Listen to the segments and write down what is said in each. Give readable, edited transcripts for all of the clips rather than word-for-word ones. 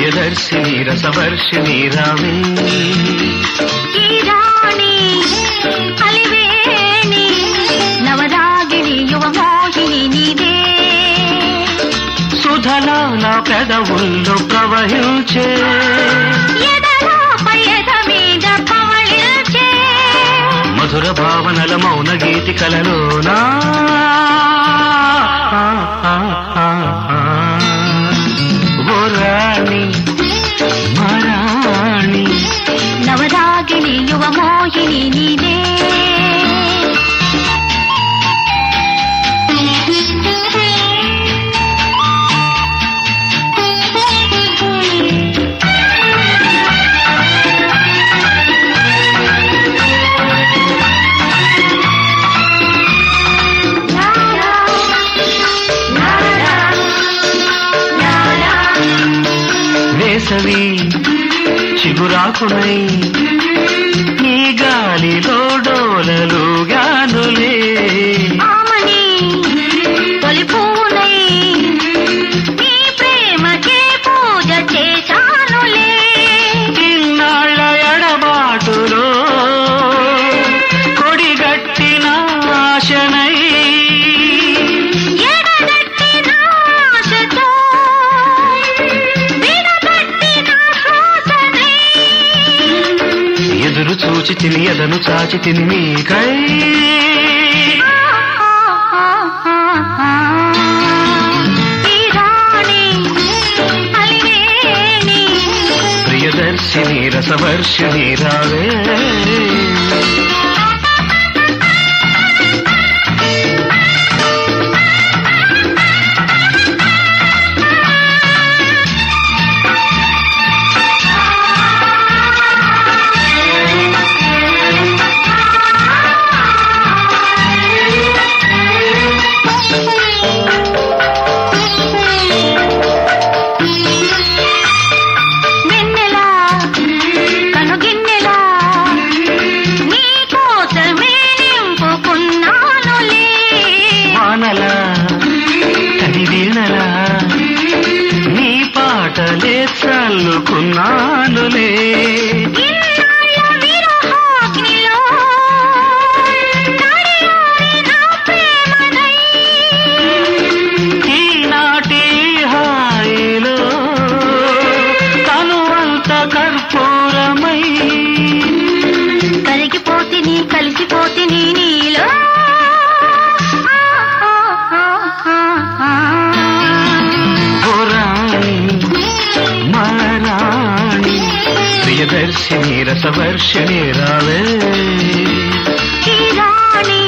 ప్రియదర్శిని రసవర్షిణి రావే ఈ రాణి అలివేణి నవరాగిణి యువమోహిని నీదే సుధలా నా పెదవుల్లో ప్రవహించే ఎదలో పయద మీద పవళించే మధుర భావనల మౌన గీతికలలోనా ఓ రాణి మరాణి నవరాగిణి యువమోహిని నీదే వేసవి చిగురాకునై నీ గాలిలో డోలలుగానులే ఆమని తొలి పూనై నీ ప్రేమకే పూజ చేశానులే ఇన్నాళ్ళ ఎడబాటులో కొడిగట్టిన ఆశనై ఎడగట్టిన ఆశతో విడగట్టిన శ్వాసనై ఎదురు చూచి తిని ఎదను చాచి తిని నీకై ఈ రాణి అలివేణి ప్రియదర్శిని రసవర్షిణి రావే వెన్నెలా కనుగిన్నెలా నీ కోసమే నింపుకున్నానులే వానలా తడి వీణలా నీ పాటలే చల్లుకున్నానులే ఇన్నాళ్ళ విరహాగ్నిలో నడియాడి నా ప్రేమనై ఈనాటి హాయిలో తనువంత కర్పూరమై కరిగిపోతిని కలిసిపోతిని నీలో ఓ రాణి మరాణి ప్రియదర్శిని రసవర్షిణి రావే ఈ రాణి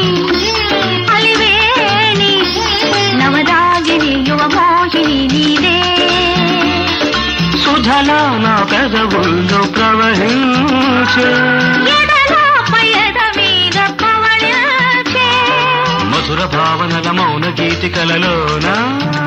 అలివేణి నవరాగిణి యువమోహిని నీదే సుధలా నా పెదవుల్లో ప్రవహించే ఎదలో పయద మీద పవళించే మధుర భావనల మౌన గీతికలలోనా